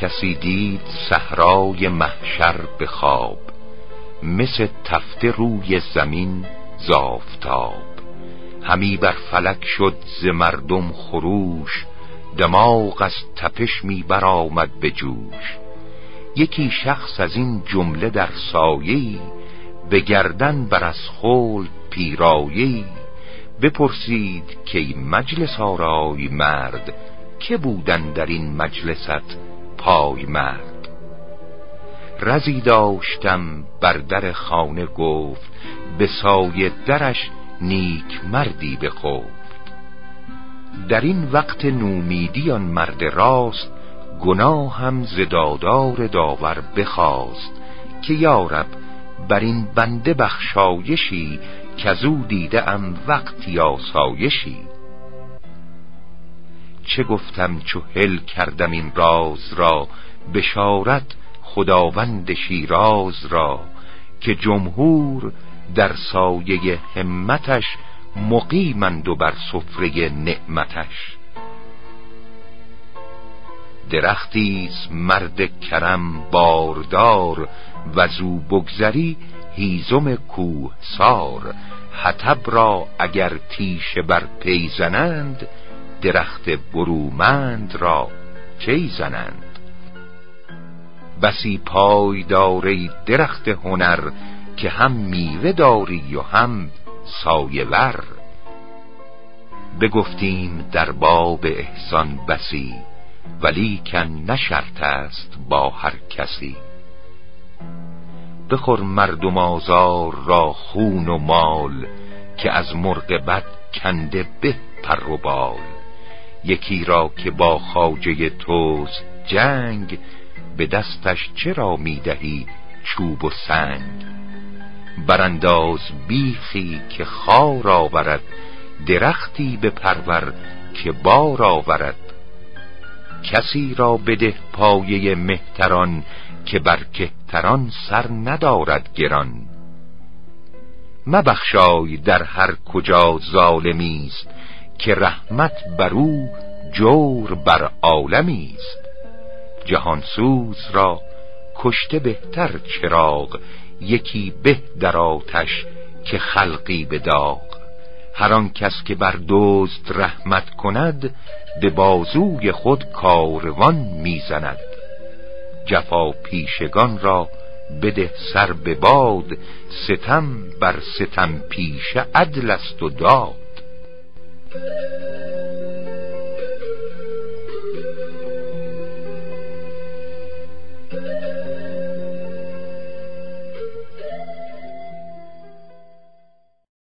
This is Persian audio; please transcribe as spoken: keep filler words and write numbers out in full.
کسی دید صحرای محشر به خواب، مثل تفته روی زمین ز آفتاب. همی بر فلک شد ز مردم خروش، دماغ از تپش می برآمد به جوش. یکی شخص از این جمله در سایه‌ای، به گردن بر از خلد پیرایه‌ای. بپرسید که مجلس آرای مرد، که بودن در این مجلست پای مرد. رزی داشتم بر در خانه گفت، به سایه درش نیک مردی بخفت. در این وقت نومیدی آن مرد راست، گناه هم ز دادار داور بخواست. که یارب بر این بنده بخشایشی، کزو دیده ام وقتی آسایشی. چه گفتم چو هل کردم این راز را، بشارت خداوند شیراز را. که جمهور در سایه همتش، مقیمند و بر سفره نعمتش. درختیست مرد کرم باردار، وزو بگذری هیزم کوه سار. حطب را اگر تیشه بر پی زنند، درخت برومند را چی زنند. بسی پای داری درخت هنر، که هم میوه داری و هم سایه ور. بگفتیم در باب احسان بسی، ولیکن نه شرط است با هر کسی. بخور مردم آزار را خون و مال، که از مرغ بد کنده به پر و بال. یکی را که با خواجه توست جنگ، به دستش چرا میدهی چوب و سنگ. برانداز بیخی که خار آورد، درختی به پرور که بار آورد. کسی را بده پایه مهتران، که بر کهتران سر ندارد گران. مبخشای در هر کجا ظالمیست، که رحمت بر او جور بر عالمیست. جهانسوز را کشته بهتر چراغ، یکی به در آتش که خلقی به داغ. هر آن کس که بر دزد رحمت کند، به بازوی خود کاروان میزند. جفا پیشگان را بده سر به باد، ستم بر ستم پیشه عدل است و داد.